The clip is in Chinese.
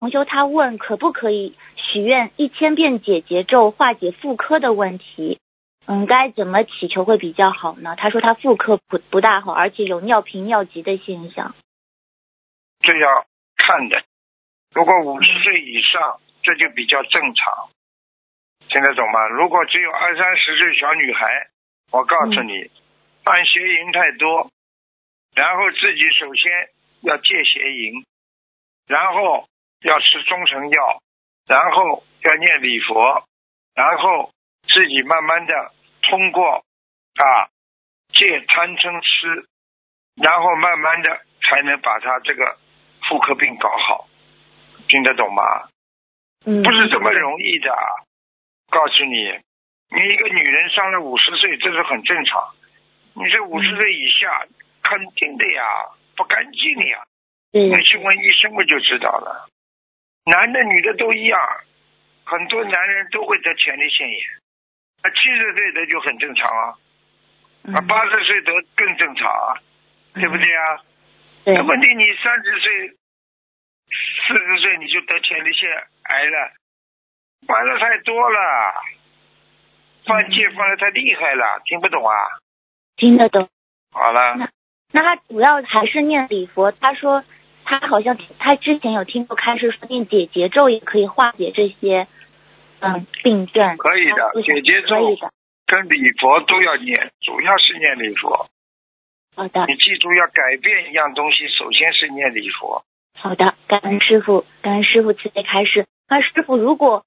同修他问可不可以许愿1000遍解结咒化解妇科的问题，该怎么祈求会比较好呢？他说他妇科不大好，而且有尿频尿急的现象。 这要看的，如果50岁以上，这就比较正常，听得懂吗？如果只有20-30岁小女孩，我告诉你，犯邪淫太多，然后自己首先要戒邪淫，然后要吃中成药，然后要念礼佛，然后自己慢慢的通过戒贪嗔痴，然后慢慢的才能把他这个妇科病搞好，听得懂吗？不是这么容易的。告诉你，你一个女人上了50岁，这是很正常。你这50岁以下，肯定的呀，不干净的呀。你去问医生我就知道了。男的女的都一样，很多男人都会得前列腺炎，70岁得就很正常啊，80岁得更正常啊，对不对啊？那问题你30岁、40岁你就得前列腺癌了，犯的太多了，犯戒犯的太厉害了，听不懂啊？ 听得懂。 好了。 那他主要还是念礼佛。他说他好像他之前有听过开示说念解结咒也可以化解这些病症。 可以的，解结咒跟礼佛都要念，主要是念礼佛。 好的。 你记住要改变一样东西，首先是念礼佛。 好的，感恩师父，感恩师父慈悲开示。那师父，如果